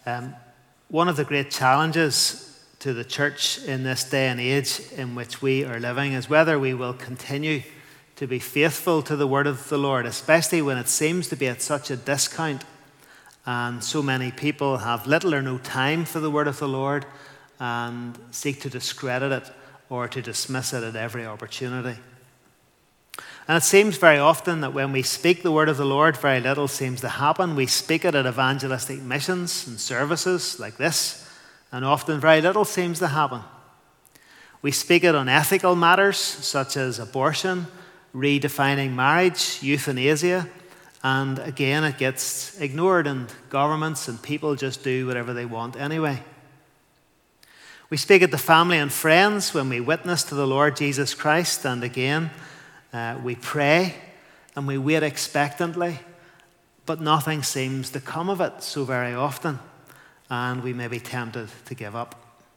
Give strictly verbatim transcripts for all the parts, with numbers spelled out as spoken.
Um, one of the great challenges to the church in this day and age in which we are living is whether we will continue to be faithful to the word of the Lord, especially when it seems to be at such a discount and so many people have little or no time for the word of the Lord and seek to discredit it or to dismiss it at every opportunity. And it seems very often that when we speak the word of the Lord, very little seems to happen. We speak it at evangelistic missions and services like this, and often very little seems to happen. We speak it on ethical matters such as abortion, redefining marriage, euthanasia, and again it gets ignored and governments and people just do whatever they want anyway. We speak it to family and friends when we witness to the Lord Jesus Christ, and again uh, we pray and we wait expectantly, but nothing seems to come of it so very often, and we may be tempted to give up.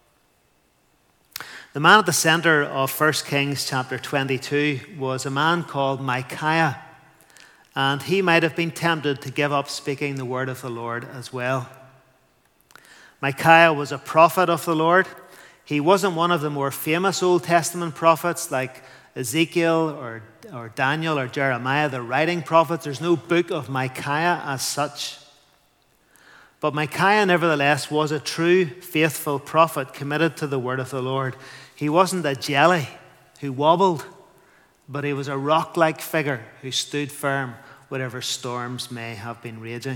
The man at the center of First Kings chapter twenty-two was a man called Micaiah, and he might have been tempted to give up speaking the word of the Lord as well. Micaiah was a prophet of the Lord. He wasn't one of the more famous Old Testament prophets like Ezekiel or, or Daniel or Jeremiah, the writing prophets. There's no book of Micaiah as such. But Micaiah, nevertheless, was a true, faithful prophet committed to the word of the Lord. He wasn't a jelly who wobbled, but he was a rock-like figure who stood firm whatever storms may have been raging.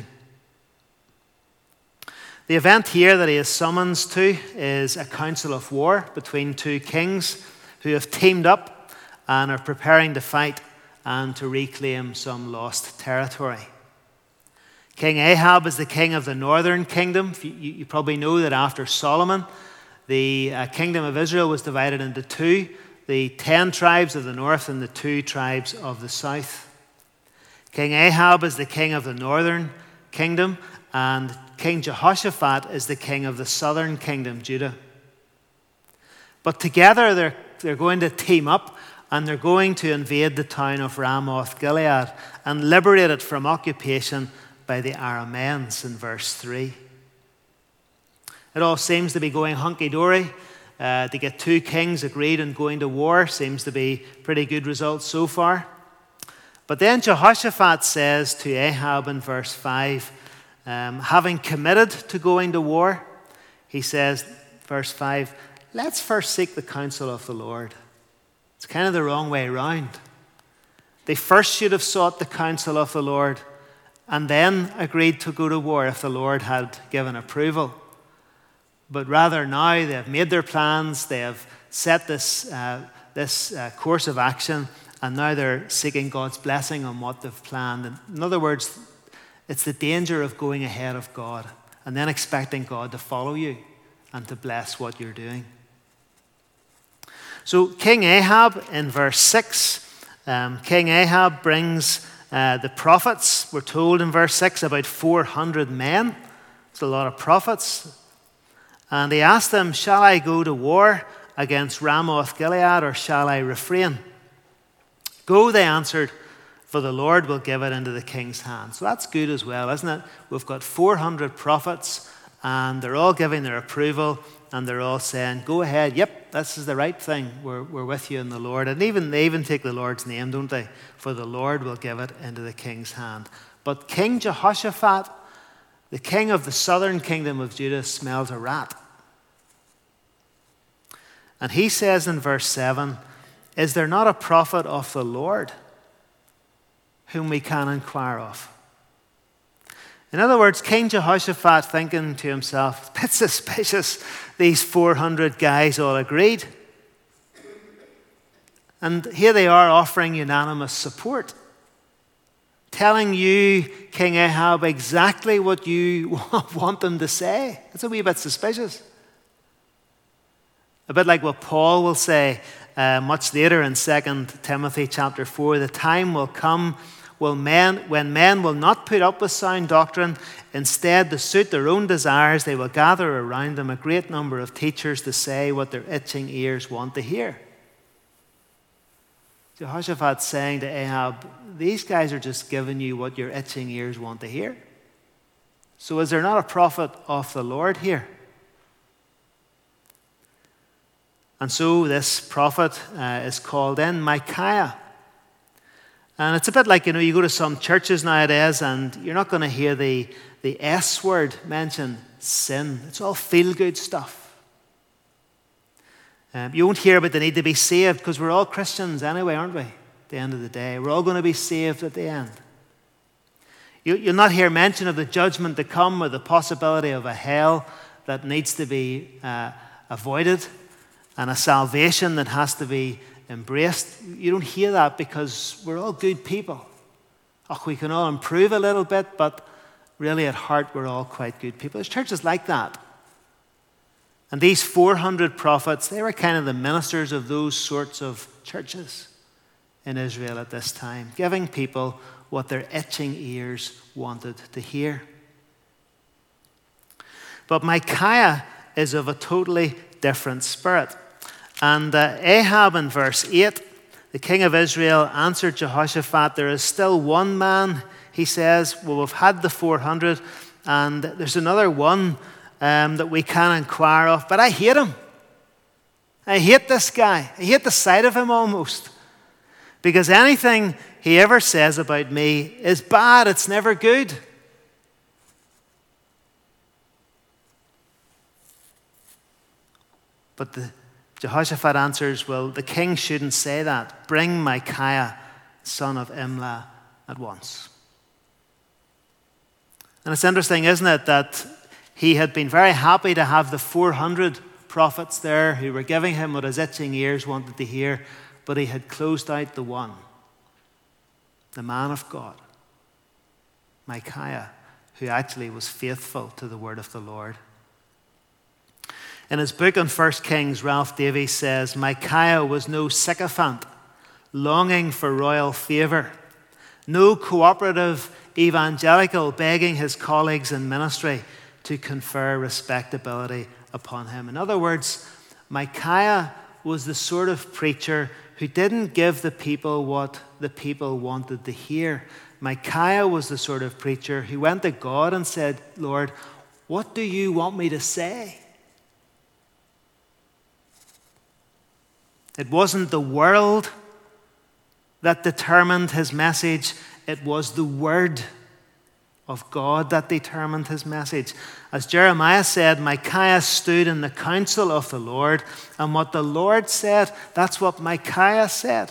The event here that he is summoned to is a council of war between two kings who have teamed up and are preparing to fight and to reclaim some lost territory. King Ahab is the king of the northern kingdom. You, you probably know that after Solomon, the uh, kingdom of Israel was divided into two, the ten tribes of the north and the two tribes of the south. King Ahab is the king of the northern kingdom, and King Jehoshaphat is the king of the southern kingdom, Judah. But together they're, they're going to team up, and they're going to invade the town of Ramoth Gilead and liberate it from occupation by the Arameans in verse three. It all seems to be going hunky-dory. Uh, to get two kings agreed on going to war seems to be pretty good results so far. But then Jehoshaphat says to Ahab in verse five, um, having committed to going to war, he says, verse five, let's first seek the counsel of the Lord. It's kind of the wrong way around. They first should have sought the counsel of the Lord and then agreed to go to war if the Lord had given approval. But rather now they have made their plans, they have set this, uh, this uh, course of action, and now they're seeking God's blessing on what they've planned. And in other words, it's the danger of going ahead of God and then expecting God to follow you and to bless what you're doing. So King Ahab in verse six, um, King Ahab brings uh, the prophets. We're told in verse six about four hundred men. It's a lot of prophets. And he asked them, shall I go to war against Ramoth Gilead or shall I refrain? Go, they answered, for the Lord will give it into the king's hand. So that's good as well, isn't it? We've got four hundred prophets and they're all giving their approval and they're all saying, go ahead, yep, this is the right thing. We're, we're with you in the Lord. And even they even take the Lord's name, don't they? For the Lord will give it into the king's hand. But King Jehoshaphat, the king of the southern kingdom of Judah, smells a rat. And he says in verse seven, is there not a prophet of the Lord whom we can inquire of? In other words, King Jehoshaphat thinking to himself, it's a bit suspicious, these four hundred guys all agreed. And here they are offering unanimous support, telling you, King Ahab, exactly what you want them to say. It's a wee bit suspicious. A bit like what Paul will say uh, much later in Second Timothy chapter four, the time will come will men, when men will not put up with sound doctrine. Instead, to suit their own desires, they will gather around them a great number of teachers to say what their itching ears want to hear. Jehoshaphat's saying to Ahab, these guys are just giving you what your itching ears want to hear. So is there not a prophet of the Lord here? And so this prophet uh, is called in, Micaiah. And it's a bit like, you know, you go to some churches nowadays and you're not going to hear the, the S word mentioned, sin. It's all feel-good stuff. Um, you won't hear about the need to be saved because we're all Christians anyway, aren't we? At the end of the day, we're all going to be saved at the end. You, you'll not hear mention of the judgment to come or the possibility of a hell that needs to be uh, avoided and a salvation that has to be embraced. You don't hear that because we're all good people. Oh, we can all improve a little bit, but really at heart we're all quite good people. There's churches like that. And these four hundred prophets, they were kind of the ministers of those sorts of churches in Israel at this time, giving people what their itching ears wanted to hear. But Micaiah is of a totally different spirit. And uh, Ahab in verse eight, the king of Israel answered Jehoshaphat, there is still one man, he says, well, we've had the four hundred, and there's another one um, that we can inquire of, but I hate him. I hate this guy. I hate the sight of him almost. Because anything he ever says about me is bad. It's never good. But the, Jehoshaphat answers, well, the king shouldn't say that. Bring Micaiah, son of Imlah, at once. And it's interesting, isn't it, that he had been very happy to have the four hundred prophets there who were giving him what his itching ears wanted to hear, but he had closed out the one, the man of God, Micaiah, who actually was faithful to the word of the Lord. In his book on First Kings, Ralph Davies says, Micaiah was no sycophant longing for royal favor, no cooperative evangelical begging his colleagues in ministry to confer respectability upon him. In other words, Micaiah was the sort of preacher who didn't give the people what the people wanted to hear. Micaiah was the sort of preacher who went to God and said, Lord, what do you want me to say? It wasn't the world that determined his message. It was the word of God that determined his message. As Jeremiah said, Micaiah stood in the counsel of the Lord, and what the Lord said, that's what Micaiah said.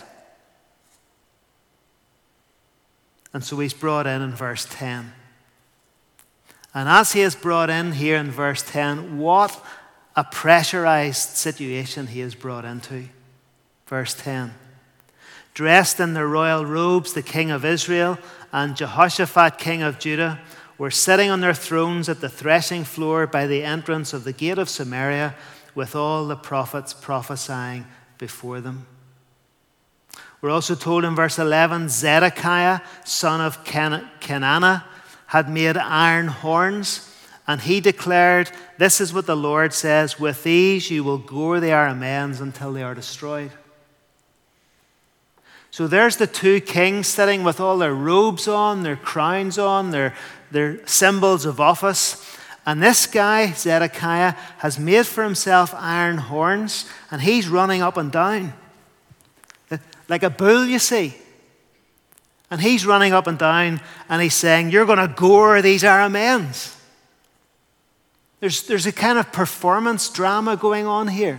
And so he's brought in in verse ten. And as he is brought in here in verse ten, what a pressurized situation he is brought into. Verse ten. Dressed in their royal robes, the king of Israel and Jehoshaphat, king of Judah, were sitting on their thrones at the threshing floor by the entrance of the gate of Samaria, with all the prophets prophesying before them. We're also told in verse eleven, Zedekiah, son of Ken- Kenana, had made iron horns, and he declared, this is what the Lord says, with these you will gore the Arameans until they are destroyed. So there's the two kings sitting with all their robes on, their crowns on, their, their symbols of office. And this guy, Zedekiah, has made for himself iron horns, and he's running up and down. Like a bull, you see. And he's running up and down, and he's saying, you're going to gore these Arameans. There's, there's a kind of performance drama going on here.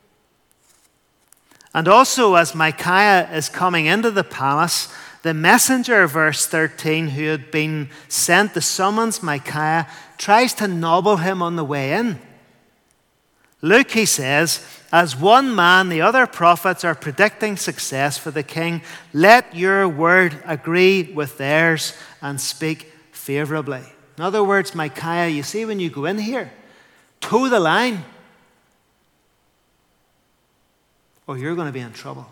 And also, as Micaiah is coming into the palace, the messenger, verse thirteen, who had been sent to summons Micaiah, tries to nobble him on the way in. Luke, he says, as one man, the other prophets are predicting success for the king. Let your word agree with theirs and speak favorably. In other words, Micaiah, you see, when you go in here, toe the line, or you're going to be in trouble.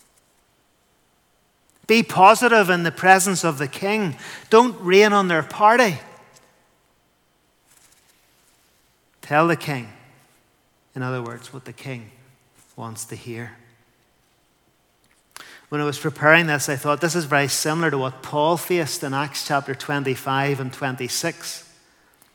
Be positive in the presence of the king. Don't rain on their party. Tell the king, in other words, what the king wants to hear. When I was preparing this, I thought this is very similar to what Paul faced in Acts chapter twenty-five and twenty-six.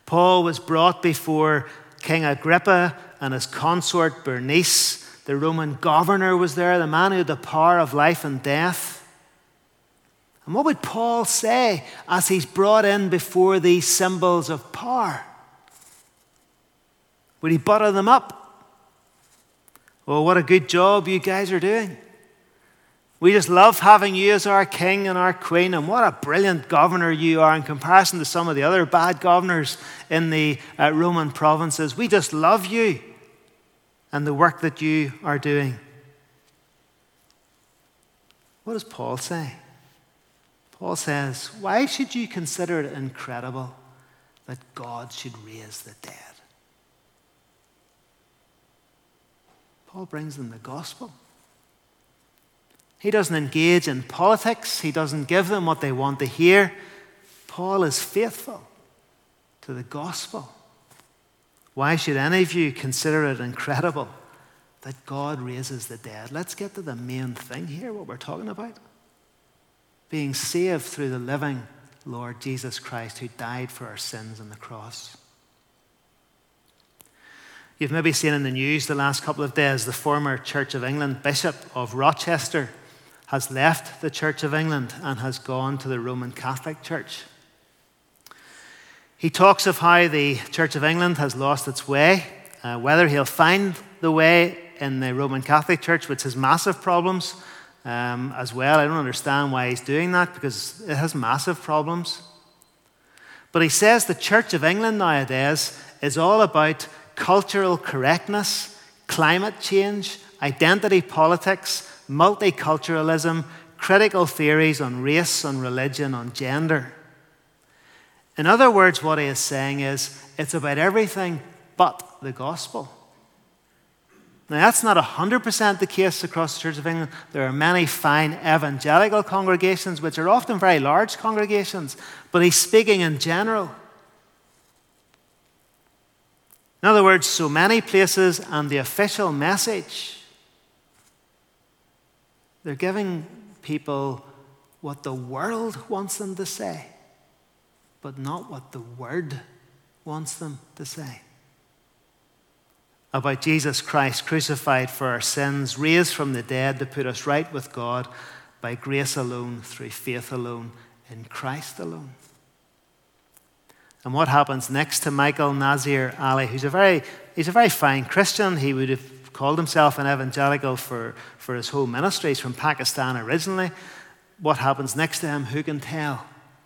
Paul was brought before King Agrippa and his consort Bernice. The Roman governor was there, the man who had the power of life and death. And what would Paul say as he's brought in before these symbols of power? Would he butter them up? Oh, what a good job you guys are doing. We just love having you as our king and our queen, and what a brilliant governor you are in comparison to some of the other bad governors in the uh, Roman provinces. We just love you and the work that you are doing. What does Paul say? Paul says, why should you consider it incredible that God should raise the dead? Paul brings them the gospel. He doesn't engage in politics. He doesn't give them what they want to hear. Paul is faithful to the gospel. Why should any of you consider it incredible that God raises the dead? Let's get to the main thing here, what we're talking about. Being saved through the living Lord Jesus Christ, who died for our sins on the cross. You've maybe seen in the news the last couple of days, the former Church of England Bishop of Rochester has left the Church of England and has gone to the Roman Catholic Church. He talks of how the Church of England has lost its way, uh, whether he'll find the way in the Roman Catholic Church, which has massive problems um, as well. I don't understand why he's doing that, because it has massive problems. But he says the Church of England nowadays is all about cultural correctness, climate change, identity politics, multiculturalism, critical theories on race, on religion, on gender. In other words, what he is saying is it's about everything but the gospel. Now, that's not one hundred percent the case across the Church of England. There are many fine evangelical congregations, which are often very large congregations, but he's speaking in general. In other words, so many places and the official message, they're giving people what the world wants them to say, but not what the Word wants them to say. About Jesus Christ crucified for our sins, raised from the dead to put us right with God by grace alone, through faith alone, in Christ alone. And what happens next to Michael Nazir Ali, who's a very, he's a very fine Christian. He would have called himself an evangelical for, for his whole ministry. He's from Pakistan originally. What happens next to him, who can tell?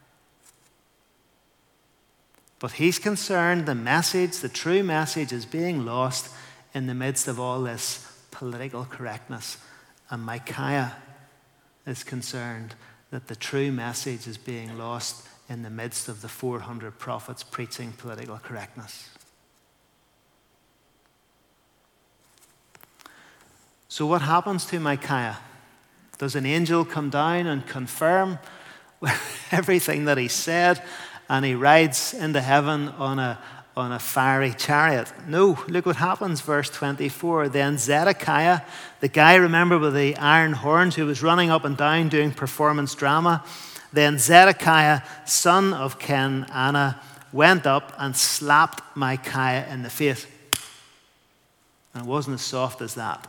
But he's concerned the message, the true message, is being lost in the midst of all this political correctness. And Micaiah is concerned that the true message is being lost in the midst of the four hundred prophets preaching political correctness. So what happens to Micaiah? Does an angel come down and confirm everything that he said, and he rides into heaven on a, on a fiery chariot? No, look what happens, verse twenty-four. Then Zedekiah, the guy, remember, with the iron horns, who was running up and down doing performance drama, then Zedekiah, son of Kenana, went up and slapped Micaiah in the face. And it wasn't as soft as that.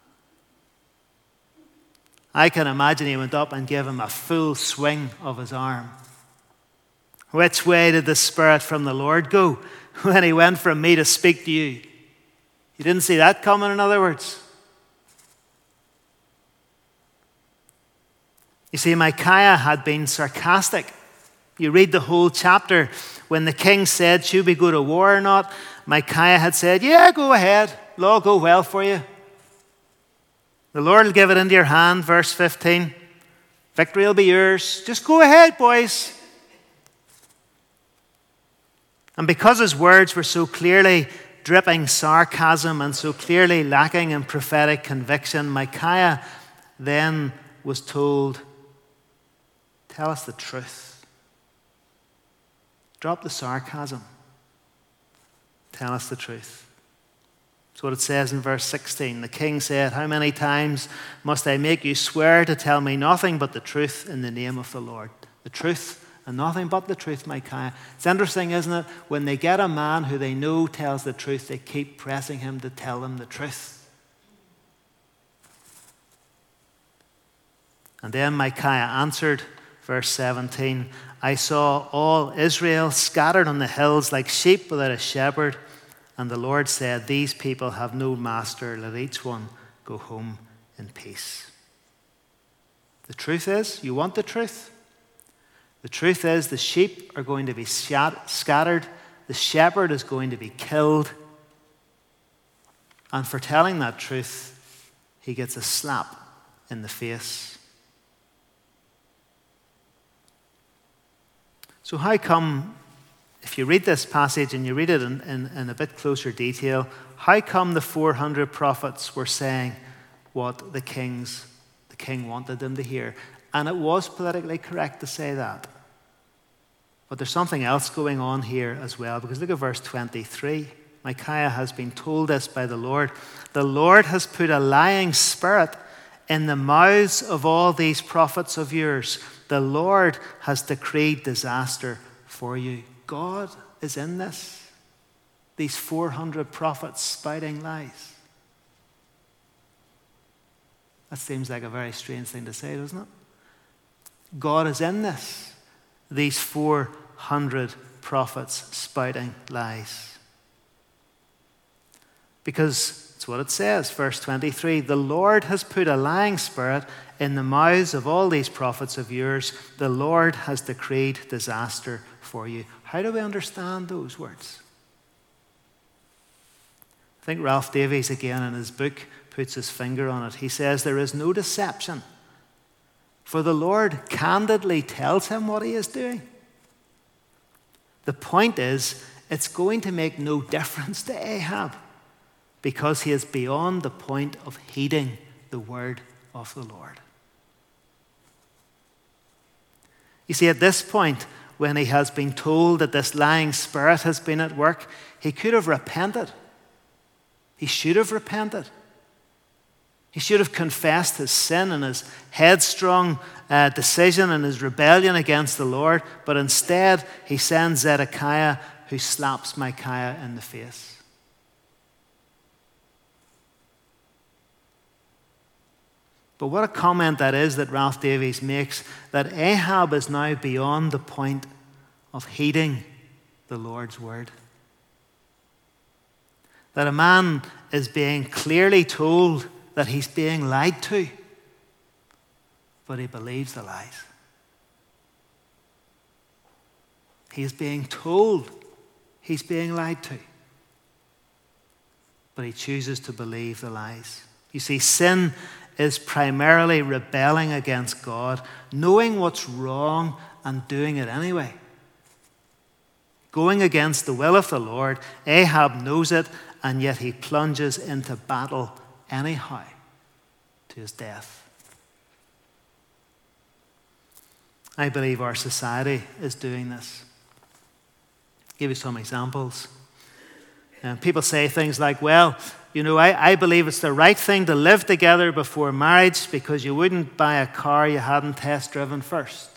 I can imagine he went up and gave him a full swing of his arm. Which way did the Spirit from the Lord go when he went from me to speak to you? You didn't see that coming, in other words. You see, Micaiah had been sarcastic. You read the whole chapter. When the king said, should we go to war or not? Micaiah had said, yeah, go ahead. It'll all go well for you. The Lord will give it into your hand, verse fifteen. Victory will be yours. Just go ahead, boys. And because his words were so clearly dripping sarcasm and so clearly lacking in prophetic conviction, Micaiah then was told, tell us the truth. Drop the sarcasm. Tell us the truth. That's what it says in verse sixteen. The king said, how many times must I make you swear to tell me nothing but the truth in the name of the Lord? The truth and nothing but the truth, Micaiah. It's interesting, isn't it? When they get a man who they know tells the truth, they keep pressing him to tell them the truth. And then Micaiah answered, verse seventeen, I saw all Israel scattered on the hills like sheep without a shepherd. And the Lord said, these people have no master. Let each one go home in peace. The truth is, you want the truth? The truth is the sheep are going to be scattered. The shepherd is going to be killed. And for telling that truth, he gets a slap in the face. So how come, if you read this passage and you read it in, in, in a bit closer detail, how come the four hundred prophets were saying what the kings, the king wanted them to hear? And it was politically correct to say that. But there's something else going on here as well, because look at verse twenty-three. Micaiah has been told this by the Lord. The Lord has put a lying spirit in the mouths of all these prophets of yours. The Lord has decreed disaster for you. God is in this. These four hundred prophets spouting lies. That seems like a very strange thing to say, doesn't it? God is in this. These four hundred prophets spouting lies. Because it's what it says, verse twenty-three. The Lord has put a lying spirit in the mouths of all these prophets of yours. The Lord has decreed disaster for you. How do we understand those words? I think Ralph Davies, again in his book, puts his finger on it. He says, there is no deception, for the Lord candidly tells him what he is doing. The point is, it's going to make no difference to Ahab, because he is beyond the point of heeding the word of the Lord. You see, at this point, when he has been told that this lying spirit has been at work, he could have repented. He should have repented. He should have confessed his sin and his headstrong uh, decision and his rebellion against the Lord. But instead, he sends Zedekiah, who slaps Micaiah in the face. But what a comment that is that Ralph Davies makes, that Ahab is now beyond the point of heeding the Lord's word. That a man is being clearly told that he's being lied to, but he believes the lies. He is being told he's being lied to, but he chooses to believe the lies. You see, sin is primarily rebelling against God, knowing what's wrong and doing it anyway. Going against the will of the Lord. Ahab knows it, and yet he plunges into battle anyhow to his death. I believe our society is doing this. I'll give you some examples. And people say things like, well, you know, I, I believe it's the right thing to live together before marriage because you wouldn't buy a car you hadn't test driven first.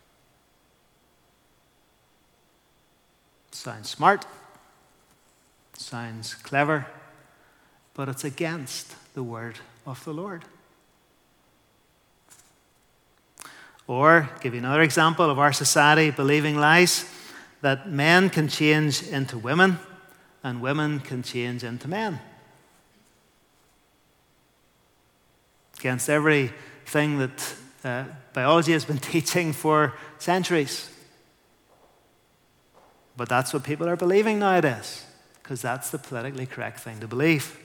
Sounds smart. Sounds clever. But it's against the word of the Lord. Or, give you another example of our society believing lies, that men can change into women and women can change into men. Against everything that uh, biology has been teaching for centuries. But that's what people are believing nowadays, because that's the politically correct thing to believe.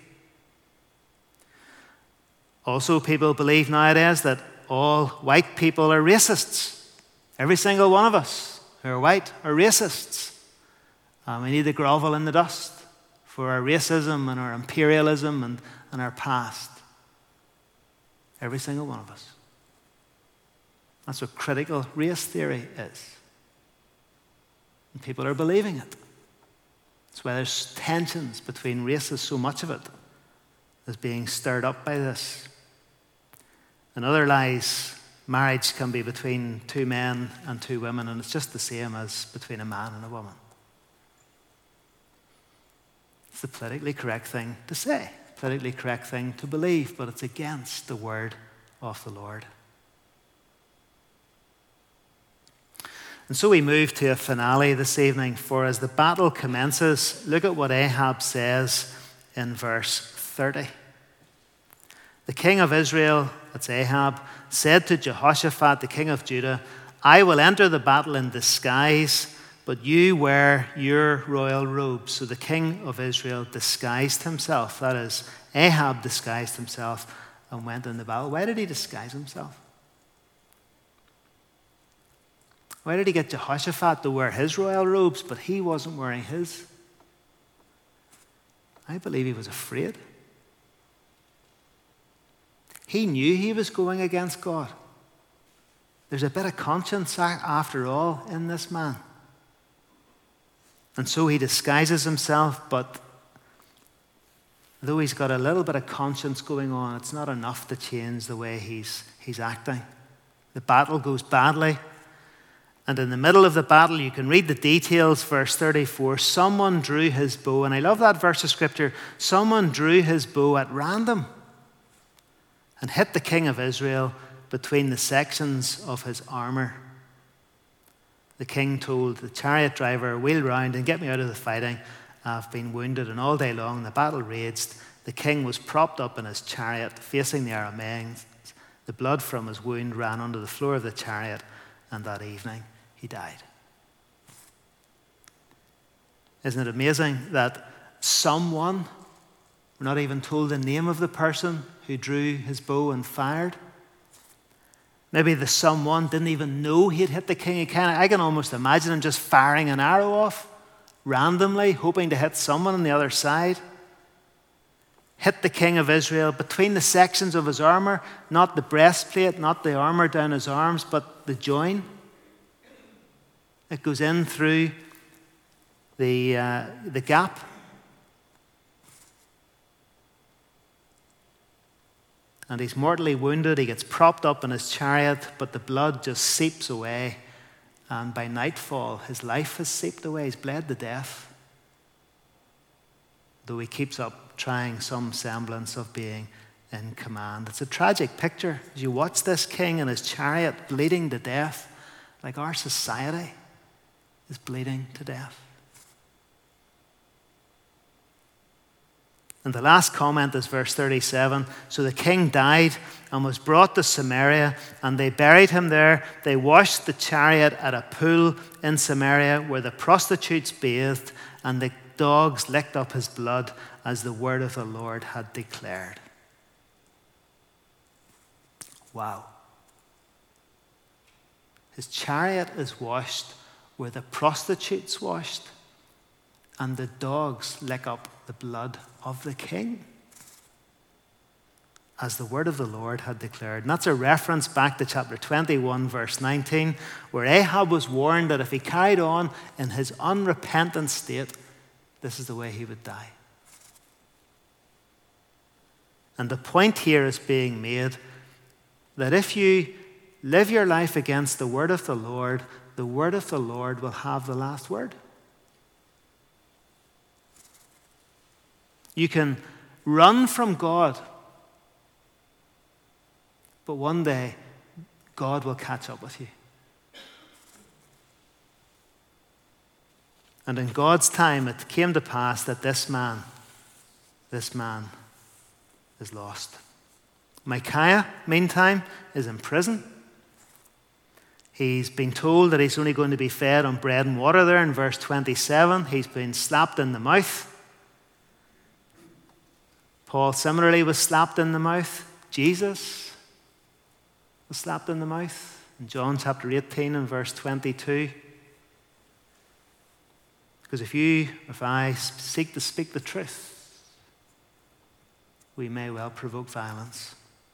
Also, people believe nowadays that all white people are racists. Every single one of us who are white are racists. And we need to grovel in the dust for our racism and our imperialism and, and our past. Every single one of us. That's what critical race theory is. And people are believing it. That's why there's tensions between races, so much of it is being stirred up by this. And other lies marriage can be between two men and two women, and it's just the same as between a man and a woman. It's the politically correct thing to say, politically correct thing to believe, but it's against the word of the Lord. And so we move to a finale this evening, for as the battle commences, look at what Ahab says in verse thirty. The king of Israel, that's Ahab, said to Jehoshaphat, the king of Judah, I will enter the battle in disguise, but you wear your royal robes. So the king of Israel disguised himself. That is, Ahab disguised himself and went in the battle. Why did he disguise himself? Why did he get Jehoshaphat to wear his royal robes, but he wasn't wearing his? I believe he was afraid. He knew he was going against God. There's a bit of conscience, after all, in this man. And so he disguises himself, but though he's got a little bit of conscience going on, it's not enough to change the way he's, he's acting. The battle goes badly. And in the middle of the battle, you can read the details, verse thirty-four. Someone drew his bow, and I love that verse of scripture. Someone drew his bow at random and hit the king of Israel between the sections of his armor. The king told the chariot driver, wheel round and get me out of the fighting. I've been wounded, and all day long the battle raged. The king was propped up in his chariot facing the Arameans. The blood from his wound ran onto the floor of the chariot, and that evening he died. Isn't it amazing that someone, we're not even told the name of the person who drew his bow and fired. Maybe the someone didn't even know he'd hit the king. He kind of, I can almost imagine him just firing an arrow off randomly, hoping to hit someone on the other side. Hit the king of Israel between the sections of his armor, not the breastplate, not the armor down his arms, but the join. It goes in through the, uh, the gap. And he's mortally wounded. He gets propped up in his chariot, but the blood just seeps away. And by nightfall, his life has seeped away. He's bled to death. Though he keeps up trying some semblance of being in command. It's a tragic picture as you watch this king in his chariot bleeding to death, like our society is bleeding to death. And the last comment is verse thirty-seven. So the king died and was brought to Samaria, and they buried him there. They washed the chariot at a pool in Samaria where the prostitutes bathed, and the dogs licked up his blood as the word of the Lord had declared. Wow. His chariot is washed where the prostitutes washed, and the dogs lick up the blood of the king, as the word of the Lord had declared. And that's a reference back to chapter twenty-one, verse nineteen, where Ahab was warned that if he carried on in his unrepentant state, this is the way he would die. And the point here is being made that if you live your life against the word of the Lord, the word of the Lord will have the last word. You can run from God, but one day God will catch up with you. And in God's time, it came to pass that this man, this man is lost. Micaiah, meantime, is in prison. He's been told that he's only going to be fed on bread and water there in verse twenty-seven. He's been slapped in the mouth. Paul similarly was slapped in the mouth. Jesus was slapped in the mouth in John chapter eighteen and verse twenty-two. Because if you, if I seek to speak the truth, we may well provoke violence.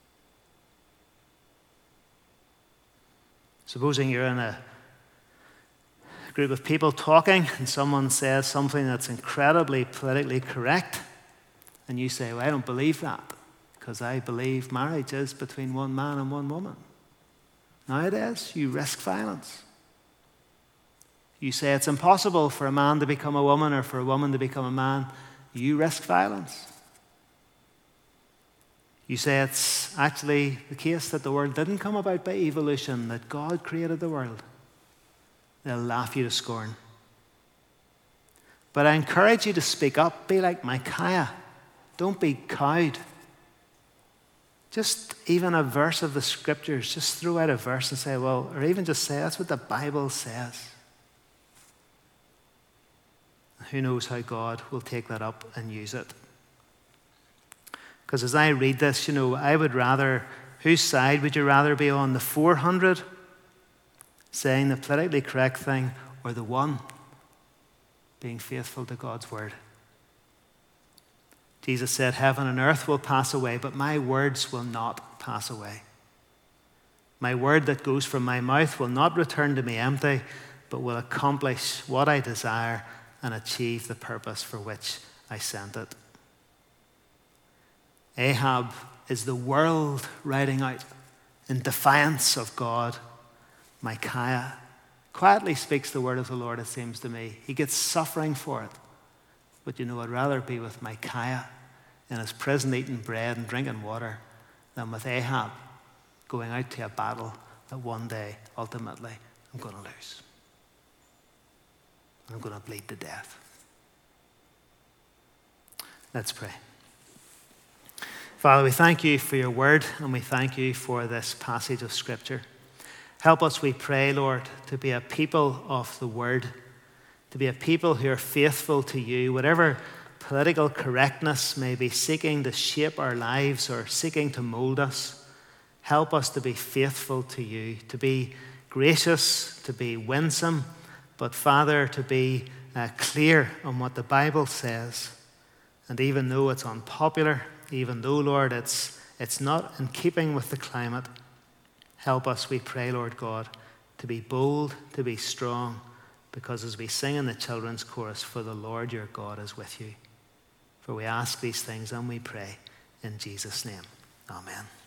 Supposing you're in a group of people talking and someone says something that's incredibly politically correct, and you say, well, I don't believe that because I believe marriage is between one man and one woman. Nowadays, you risk violence. You say it's impossible for a man to become a woman or for a woman to become a man. You risk violence. You say it's actually the case that the world didn't come about by evolution, that God created the world. They'll laugh you to scorn. But I encourage you to speak up. Be like Micaiah. Don't be cowed. Just even a verse of the scriptures, just throw out a verse and say, well, or even just say, that's what the Bible says. Who knows how God will take that up and use it. Because as I read this, you know, I would rather, whose side would you rather be on? The four hundred saying the politically correct thing, or the one being faithful to God's word? Jesus said, heaven and earth will pass away, but my words will not pass away. My word that goes from my mouth will not return to me empty, but will accomplish what I desire and achieve the purpose for which I sent it. Ahab is the world riding out in defiance of God. Micaiah quietly speaks the word of the Lord, it seems to me. He gets suffering for it. But you know, I'd rather be with Micaiah in his prison eating bread and drinking water than with Ahab going out to a battle that one day, ultimately, I'm going to lose. I'm going to bleed to death. Let's pray. Father, we thank you for your word, and we thank you for this passage of Scripture. Help us, we pray, Lord, to be a people of the word, to be a people who are faithful to you, whatever political correctness may be seeking to shape our lives or seeking to mold us. Help us to be faithful to you, to be gracious, to be winsome, but Father, to be uh, clear on what the Bible says. And even though it's unpopular, even though, Lord, it's, it's not in keeping with the climate, help us, we pray, Lord God, to be bold, to be strong, because as we sing in the children's chorus, for the Lord your God is with you. For we ask these things and we pray in Jesus' name. Amen.